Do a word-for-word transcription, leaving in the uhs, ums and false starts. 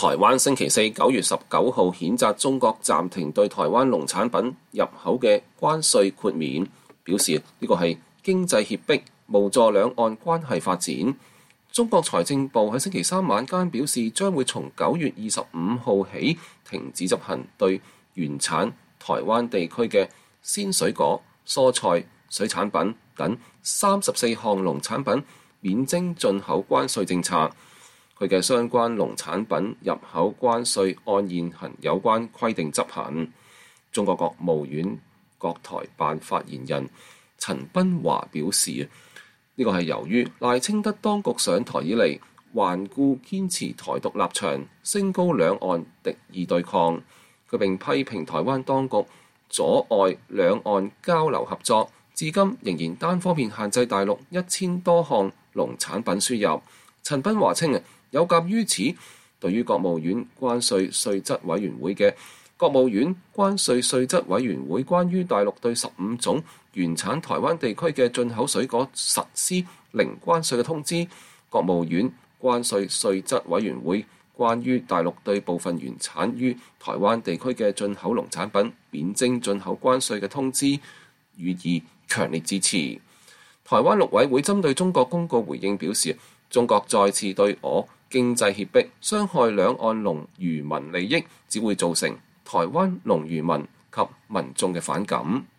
台灣星期四九月十九號譴責中國暫停對台灣農產品入口嘅關稅豁免，表示呢個係經濟脅迫，無助兩岸關係發展。中國財政部喺星期三晚間表示，將會從九月二十五號起停止執行對原產台灣地區嘅鮮水果、蔬菜、水產品等三十四項農產品免徵進口關稅政策。佢嘅相關農產品入口關稅按現行有關規定執行。中國國務院國台辦發言人陳斌華表示，呢個係由於賴清德當局上台以嚟頑固堅持台獨立場，升高兩岸敵意對抗。佢並批評台灣當局阻礙兩岸交流合作，至今仍然單方面限制大陸一千多項農產品輸入。陳斌華稱，有鑑於此，對於國務院關稅稅則委員會嘅國務院關稅稅則委員會關於大陸對十五種原產台灣地區嘅進口水果實施零關稅嘅通知，國務院關稅稅則委員會關於大陸對部分原產於台灣地區嘅進口農產品免徵進口關稅嘅通知，予以強烈支持。台灣陸委會針對中國公告回應表示，中國再次對我經濟脅迫，傷害兩岸農漁民利益，只會造成台灣農漁民及民眾嘅反感。